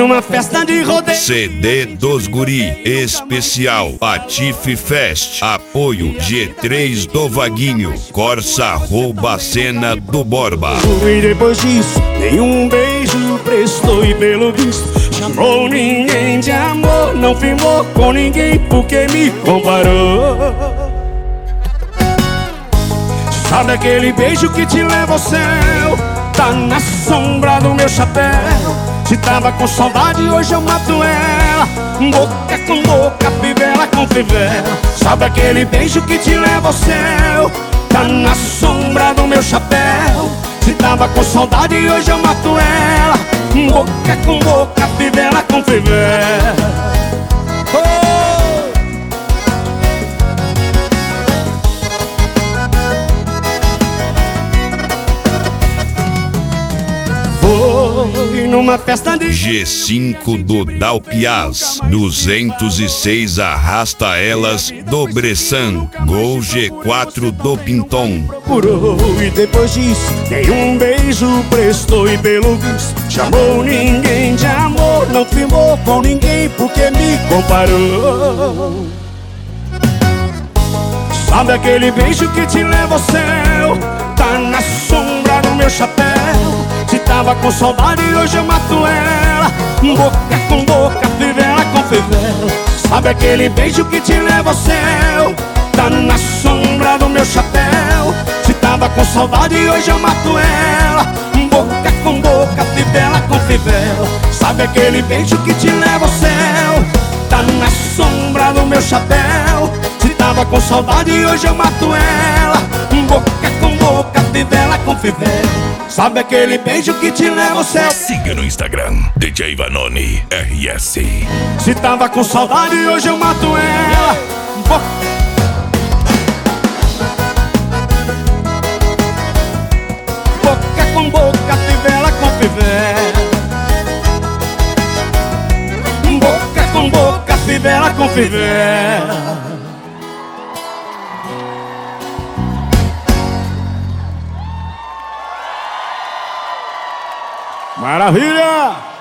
numa festa de rodeio. CD dos Guri especial Patife Fest. Apoio G3 do Vaguinho. Corsa rouba a cena do Borba. E depois disso, nenhum beijo prestou e pelo visto chamou ninguém de amor. Não firmou com ninguém porque me comparou. Sabe aquele beijo que te leva ao céu? Tá na sombra do meu chapéu. Se tava com saudade, hoje eu mato ela. Boca com boca, fivela com fivela. Sabe aquele beijo que te leva ao céu? Tá na sombra do meu chapéu. Se tava com saudade, hoje eu mato ela. Boca com boca, fivela com fivela. Foi numa festa de G5 do Dalpiaz, 206 Arrasta Elas do Bressan, Gol G4 do Pinton. Procurou e depois disso nenhum beijo prestou e pelo visto chamou ninguém de amor. Não firmou com ninguém porque me comparou. Sabe aquele beijo que te leva ao céu? Tá na sombra do meu chapéu. Se tava com saudade, hoje eu mato ela. Boca com boca, fivela com fivela. Sabe aquele beijo que te leva ao céu? Tá na sombra do meu chapéu. Se tava com saudade, hoje eu mato ela. Boca com boca, fivela com fivela. Sabe aquele beijo que te leva ao céu? Tá na sombra do meu chapéu. Se tava com saudade, hoje eu mato ela. Boca com boca, fivela com fivela. Sabe aquele beijo que te leva ao céu? Siga no Instagram, DJ Vanoni RS. Se tava com saudade, hoje eu mato ela. Boca com boca, fivela com fivela. Boca com boca, fivela com fivela. Maravilha!